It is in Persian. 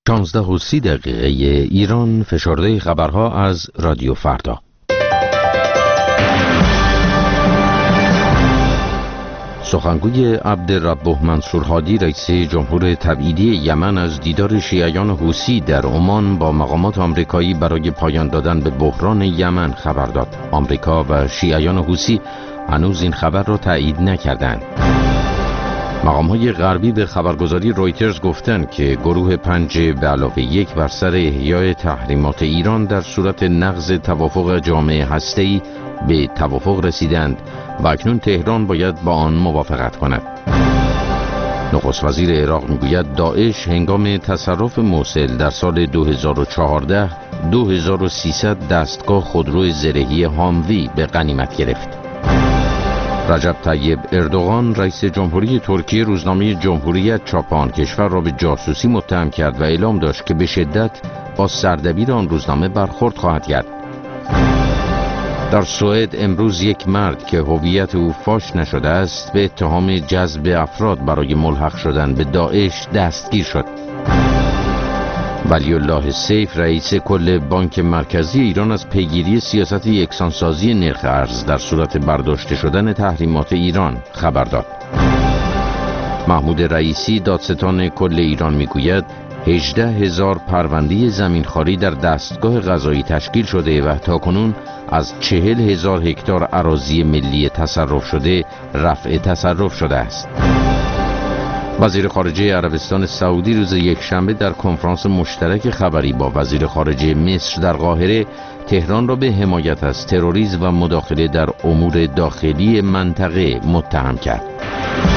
16:30 ایران، فشرده خبرها از رادیو فردا. سخنگوی عبدالرب منصور هادی رئیس جمهور تبعیدی یمن از دیدار شیعیان حوثی در عمان با مقامات آمریکایی برای پایان دادن به بحران یمن خبر داد. آمریکا و شیعیان حوثی هنوز این خبر را تایید نکردند. مقام‌های غربی به خبرگزاری رویترز گفتند که گروه 5 به علاوه 1 بر سر احیای تحریمات ایران در صورت نقض توافق جامعه هسته‌ای به توافق رسیدند و اکنون تهران باید با آن موافقت کند. نخست وزیر عراق میگوید داعش هنگام تصرف موصل در سال 2014 2300 دستگاه خودرو زرهی هاموی به غنیمت گرفت. رجب طیب اردوغان رئیس جمهوری ترکیه روزنامه جمهوریت چاپان کشور را به جاسوسی متهم کرد و اعلام داشت که به شدت با سردبیر آن روزنامه برخورد خواهد کرد. در سوئد امروز یک مرد که هویت او فاش نشده است به اتهام جذب افراد برای ملحق شدن به داعش دستگیر شد. ولی الله سیف رئیس کل بانک مرکزی ایران از پیگیری سیاست یکسانسازی نرخ ارز در صورت برداشته شدن تحریمات ایران خبر داد. محمود رئیسی دادستان کل ایران میگوید 18,000 پرونده زمینخواری در دستگاه قضایی تشکیل شده و تاکنون از 40,000 هکتار اراضی ملی تصرف شده رفع تصرف شده است. وزیر خارجه عربستان سعودی روز یکشنبه در کنفرانس مشترک خبری با وزیر خارجه مصر در قاهره تهران را به حمایت از تروریسم و مداخله در امور داخلی منطقه متهم کرد.